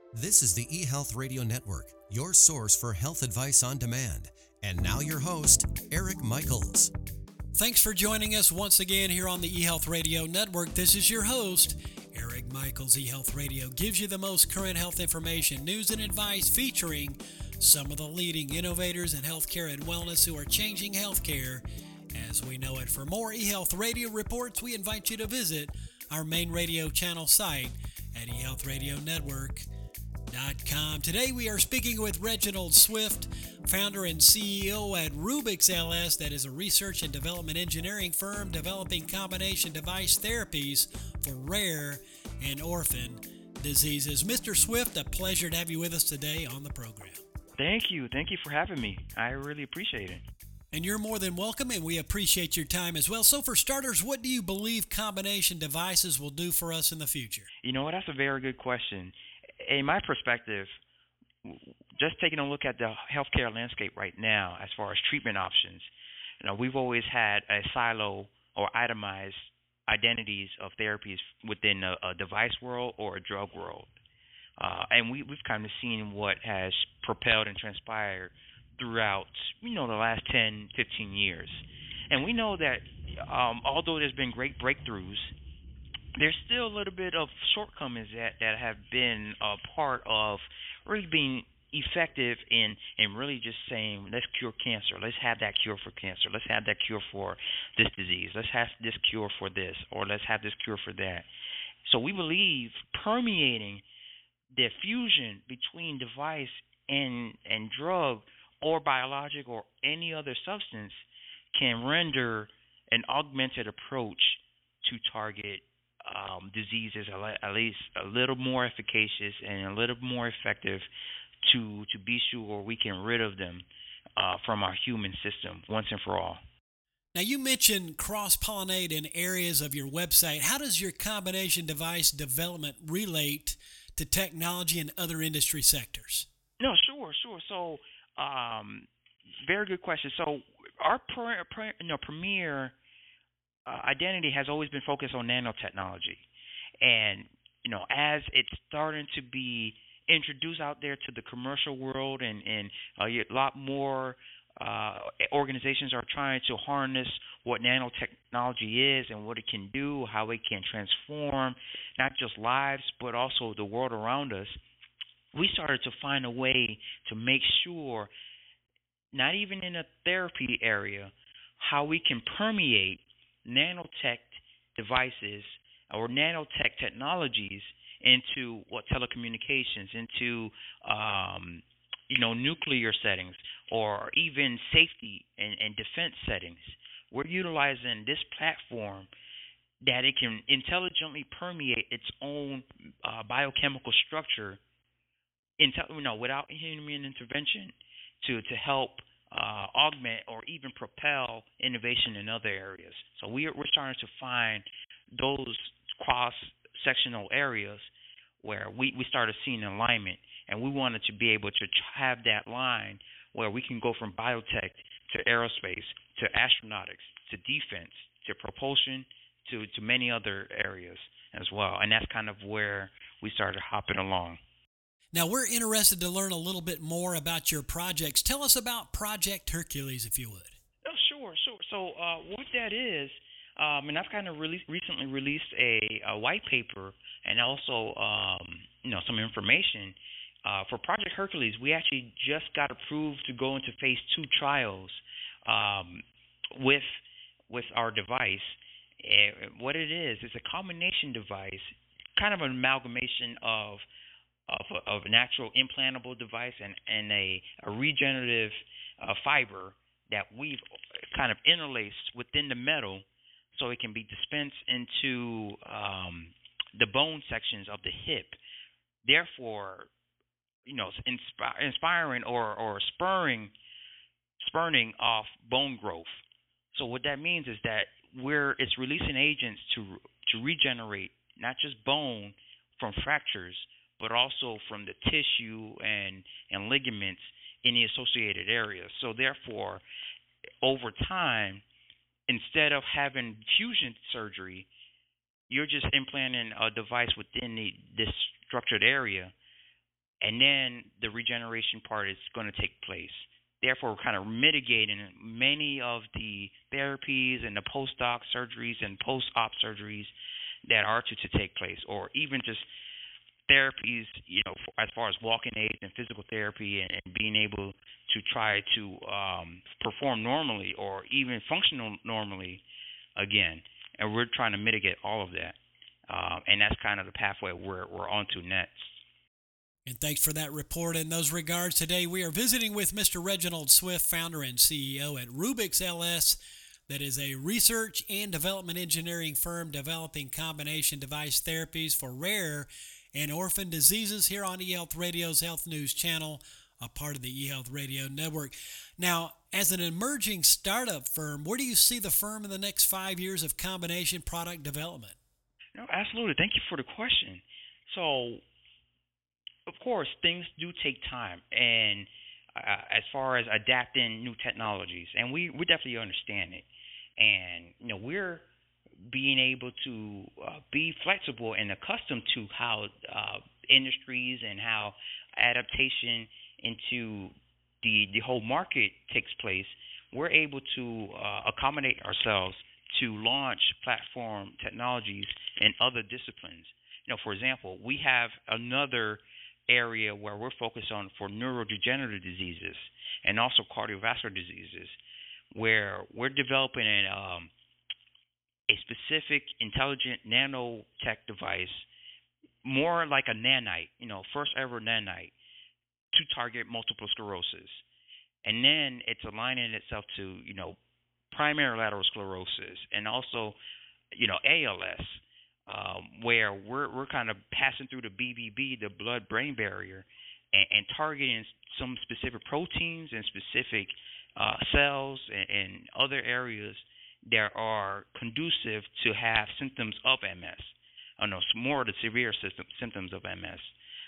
This is the eHealth Radio Network, your source for health advice on demand. And now your host, Eric Michaels. Thanks for joining us once again here on the eHealth Radio Network. This is your host, Eric Michaels. eHealth Radio gives you the most current health information, news, and advice featuring some of the leading innovators in healthcare and wellness who are changing healthcare as we know it. For more eHealth Radio reports, we invite you to visit our main radio channel site at eHealthRadioNetwork.com. Today we are speaking with Reginald Swift, founder and CEO at Rubix LS, that is a research and development engineering firm developing combination device therapies for rare and orphan diseases. Mr. Swift, a pleasure to have you with us today on the program. Thank you. Thank you for having me. I really appreciate it. And you're more than welcome, and we appreciate your time as well. So for starters, what do you believe combination devices will do for us in the future? You know what? That's a very good question. In my perspective, just taking a look at the healthcare landscape right now as far as treatment options, we've always had a silo or itemized identities of therapies within a device world or a drug world. And we've kind of seen what has propelled and transpired throughout, the last 10, 15 years. And we know that although there's been great breakthroughs, there's still a little bit of shortcomings that have been a part of really being effective in really just saying, let's cure cancer. Let's have that cure for cancer. Let's have that cure for this disease. Let's have this cure for this, or let's have this cure for that. So we believe permeating the fusion between device and drug or biologic or any other substance can render an augmented approach to target diseases at least a little more efficacious and a little more effective to be sure we can rid of them from our human system once and for all. Now, you mentioned cross-pollinate in areas of your website. How does your combination device development relate to technology and other industry sectors? No, sure. So, very good question. So, our premier identity has always been focused on nanotechnology, and as it's starting to be introduced out there to the commercial world, and a lot more organizations are trying to harness what nanotechnology is and what it can do, how it can transform not just lives but also the world around us. We started to find a way to make sure, not even in a therapy area, how we can permeate nanotech devices or nanotech technologies into telecommunications, into nuclear settings, or even safety and defense settings. We're utilizing this platform that it can intelligently permeate its own biochemical structure without human intervention to help augment or even propel innovation in other areas. So we're starting to find those cross-sectional areas where we started seeing alignment, and we wanted to be able to have that line where we can go from biotech to aerospace to astronautics to defense to propulsion to many other areas as well. And that's kind of where we started hopping along. Now, we're interested to learn a little bit more about your projects. Tell us about Project Hercules, if you would. Oh, sure. So what that is, and I've kind of recently released a white paper and also, some information. For Project Hercules, we actually just got approved to go into phase 2 trials with our device. What it is, it's a combination device, kind of an amalgamation of an actual implantable device and a regenerative fiber that we've kind of interlaced within the metal so it can be dispensed into the bone sections of the hip. Therefore, inspiring or spurning off bone growth. So what that means is that it's releasing agents to regenerate not just bone from fractures, but also from the tissue and ligaments in the associated areas. So therefore, over time, instead of having fusion surgery, you're just implanting a device within this structured area and then the regeneration part is going to take place. Therefore, we're kind of mitigating many of the therapies and the post-op surgeries and post-op surgeries that are to take place, or even just therapies, as far as walking aids and physical therapy, and being able to try to perform normally or even function normally again. And we're trying to mitigate all of that. And that's kind of the pathway we're on to next. And thanks for that report. In those regards, today we are visiting with Mr. Reginald Swift, founder and CEO at Rubix LS. That is a research and development engineering firm developing combination device therapies for rare and orphan diseases here on eHealth Radio's Health News channel, a part of the eHealth Radio Network. Now, as an emerging startup firm, where do you see the firm in the next 5 years of combination product development? No, absolutely. Thank you for the question. So, of course, things do take time, and as far as adapting new technologies, and we definitely understand it. And we're being able to be flexible and accustomed to how industries and how adaptation into the whole market takes place. We're able to accommodate ourselves to launch platform technologies in other disciplines. For example, we have another area where we're focused on for neurodegenerative diseases and also cardiovascular diseases, where we're developing a specific intelligent nanotech device, more like a nanite, first ever nanite, to target multiple sclerosis. And then it's aligning itself to, primary lateral sclerosis and also, ALS. Where we're kind of passing through the BBB, the blood-brain barrier, and targeting some specific proteins and specific cells and other areas that are conducive to have symptoms of MS. More of the severe symptoms of MS.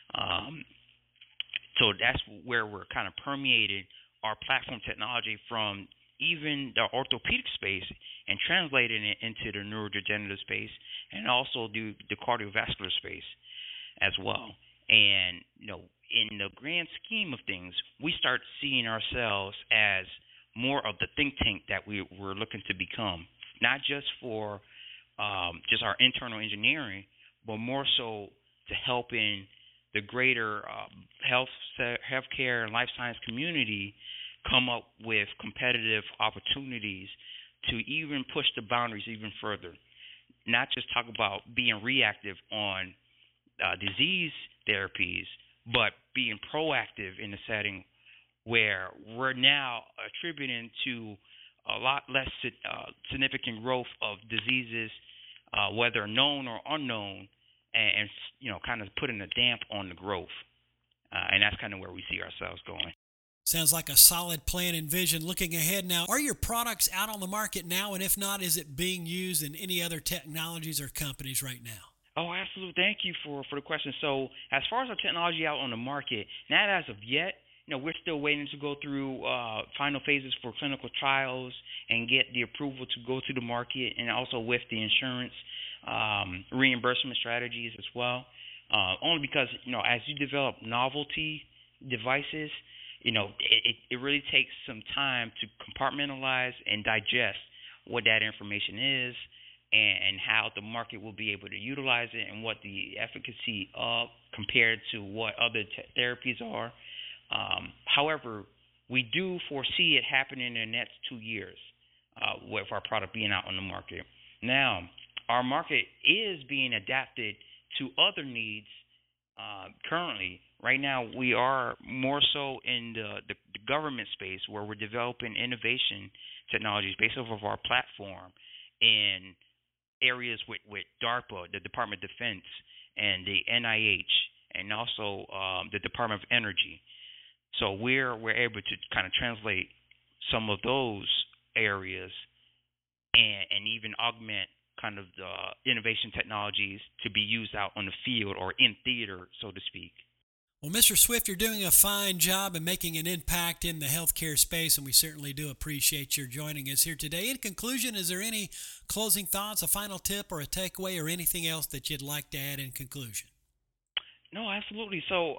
So that's where we're kind of permeating our platform technology from even the orthopedic space and translating it into the neurodegenerative space and also the cardiovascular space as well. And, in the grand scheme of things, we start seeing ourselves as more of the think tank that we're looking to become, not just for just our internal engineering, but more so to help in the greater healthcare and life science community come up with competitive opportunities to even push the boundaries even further. Not just talk about being reactive on disease therapies, but being proactive in a setting where we're now attributing to a lot less significant growth of diseases, whether known or unknown, and kind of putting a damp on the growth. And that's kind of where we see ourselves going. Sounds like a solid plan and vision. Looking ahead now, are your products out on the market now? And if not, is it being used in any other technologies or companies right now? Oh, absolutely. Thank you for the question. So as far as our technology out on the market, not as of yet. We're still waiting to go through final phases for clinical trials and get the approval to go to the market, and also with the insurance reimbursement strategies as well. Only because, as you develop novelty devices, it really takes some time to compartmentalize and digest what that information is and how the market will be able to utilize it and what the efficacy of compared to what other therapies are. However, we do foresee it happening in the next 2 years with our product being out on the market. Now, our market is being adapted to other needs currently. Right now, we are more so in the government space where we're developing innovation technologies based off of our platform in areas with DARPA, the Department of Defense, and the NIH, and also the Department of Energy. So we're able to kind of translate some of those areas and even augment kind of the innovation technologies to be used out on the field or in theater, so to speak. Well, Mr. Swift, you're doing a fine job in making an impact in the healthcare space, and we certainly do appreciate your joining us here today. In conclusion, is there any closing thoughts, a final tip or a takeaway, or anything else that you'd like to add in conclusion? No, absolutely. So,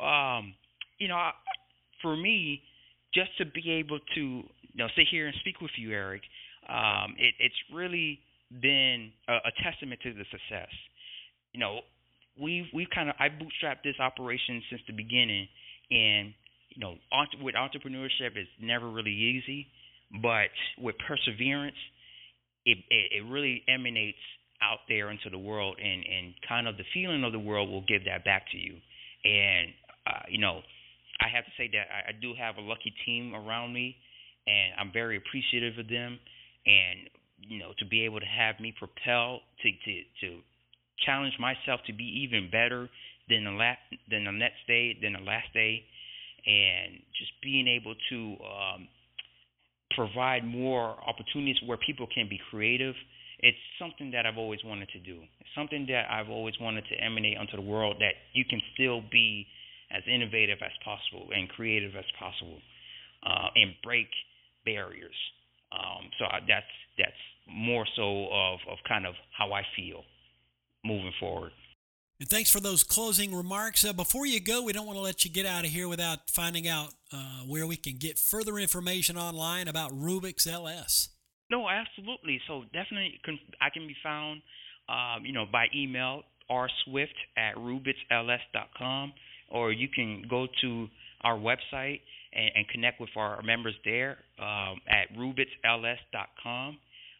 for me, just to be able to, sit here and speak with you, Eric, it's really been a testament to the success. You know, we've kind of I bootstrapped this operation since the beginning, and with entrepreneurship, it's never really easy, but with perseverance, it really emanates out there into the world, and kind of the feeling of the world will give that back to you. And I have to say that I do have a lucky team around me, and I'm very appreciative of them. And to be able to have me propel to challenge myself to be even better than the next day, than the last day, and just being able to provide more opportunities where people can be creative. It's something that I've always wanted to do. It's something that I've always wanted to emanate onto the world, that you can still be as innovative as possible and creative as possible, and break barriers. That's more so of kind of how I feel moving forward. And thanks for those closing remarks. Before you go, we don't want to let you get out of here without finding out where we can get further information online about Rubix LS. No, absolutely. So definitely, I can be found, by email, rswift@rubixls.com, or you can go to our website and connect with our members there at rubixls.com,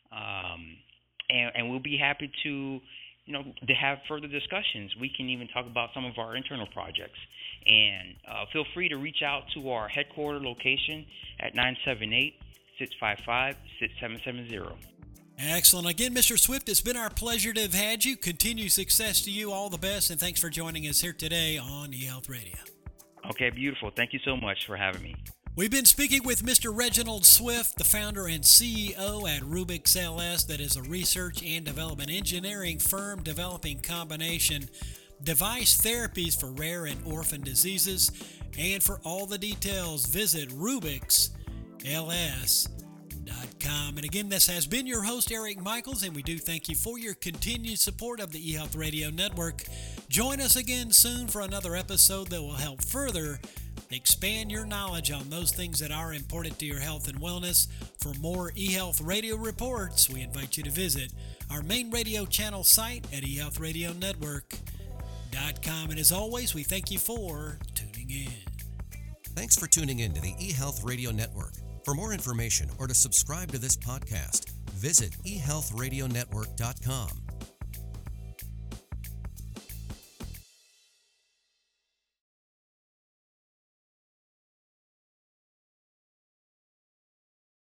and we'll be happy to have further discussions. We can even talk about some of our internal projects. And feel free to reach out to our headquarter location at 978-655-6770. Excellent. Again, Mr. Swift, it's been our pleasure to have had you. Continued success to you. All the best, and thanks for joining us here today on eHealth Radio. Okay, beautiful. Thank you so much for having me. We've been speaking with Mr. Reginald Swift, the founder and CEO at Rubix LS, that is a research and development engineering firm developing combination device therapies for rare and orphan diseases. And for all the details, visit RubixLS.com. And again, this has been your host, Eric Michaels, and we do thank you for your continued support of the eHealth Radio Network. Join us again soon for another episode that will help further expand your knowledge on those things that are important to your health and wellness. For more eHealth Radio reports, we invite you to visit our main radio channel site at eHealthRadioNetwork.com. And as always, we thank you for tuning in. Thanks for tuning in to the eHealth Radio Network. For more information or to subscribe to this podcast, visit eHealthRadioNetwork.com.